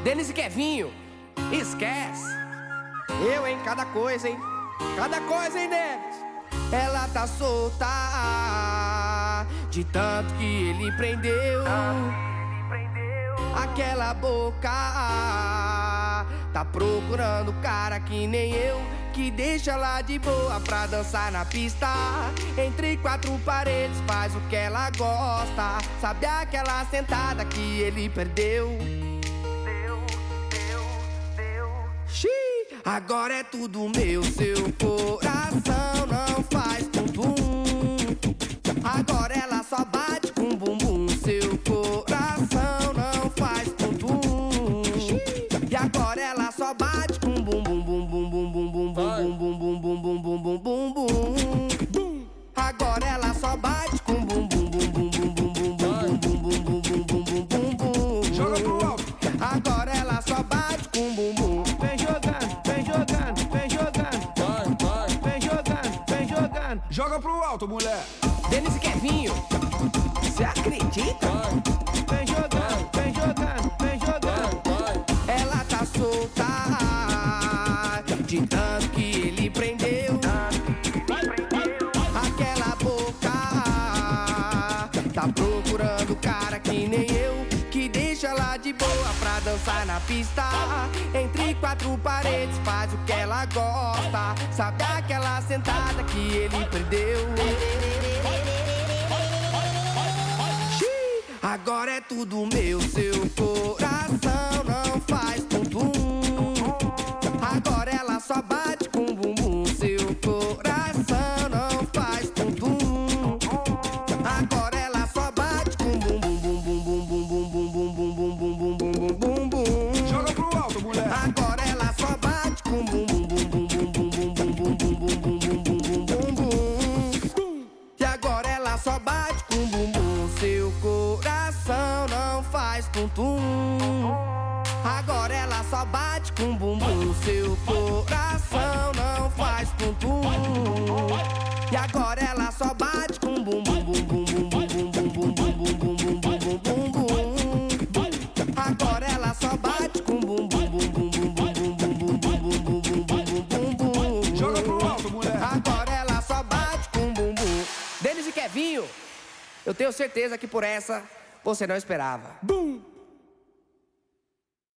Denis e Kevinho, esquece. Eu, hein, cada coisa, hein. Cada coisa, hein, Denis. Ela tá solta de tanto que ele prendeu. Aquela boca tá procurando cara que nem eu, que deixa ela de boa pra dançar na pista. Entre quatro paredes faz o que ela gosta. Sabe aquela sentada que ele perdeu? Xiii, agora é tudo meu, seu coração não faz bumbum. Agora ela só bate com bumbum, seu coração não faz bumbum. E agora ela só bate com bumbum, bumbum, bumbum, bumbum, bumbum, bumbum, bumbum, bumbum, bumbum. Agora ela só bate com bumbum, bumbum, bumbum, bumbum, bumbum, bumbum, bumbum, bumbum, bumbum. Joga pro alto. Agora ela só bate com bumbum. Vem jogando, vem jogando, vem jogando. Vai. Vem jogando, vem jogando. Joga pro alto, mulher. Denis e Kevinho, você acredita? Vem jogando, vem jogando, vem jogando. Ela tá solta de tanto que ele prendeu. Aquela boca tá procurando cara que nem eu, que deixa ela de boa pra dançar na pista. Entre quatro paredes faz o que ela gosta. Sabe aquela sentada que ele perdeu? Agora é tudo meu, seu coração não faz bumbum. Agora ela só bate com bumbum, seu coração não faz bumbum. Agora ela só bate com bumbum, bumbum, bumbum, bumbum, bumbum, bumbum, bumbum, bumbum, bumbum. Joga pro alto, mulher. Agora ela só bate com bumbum, bumbum, bumbum, bumbum, bumbum, bumbum, bumbum, bumbum, bumbum. E agora ela só bate com bumbum, seu coração não faz tum-tum. Agora ela só bate com bumbum, seu coração não faz tum-tum. E agora ela só bate com bumbum, bumbum, bumbum, bumbum, bumbum, bumbum, bumbum, bumbum, bumbum. Agora ela só bate com bumbum, bumbum, bumbum, bumbum, bumbum, bumbum, bumbum, bumbum, bumbum. Joga pro alto, mulher. Agora ela só bate com bumbum. Denis e Kevinho, eu tenho certeza que por essa você não esperava. Bum.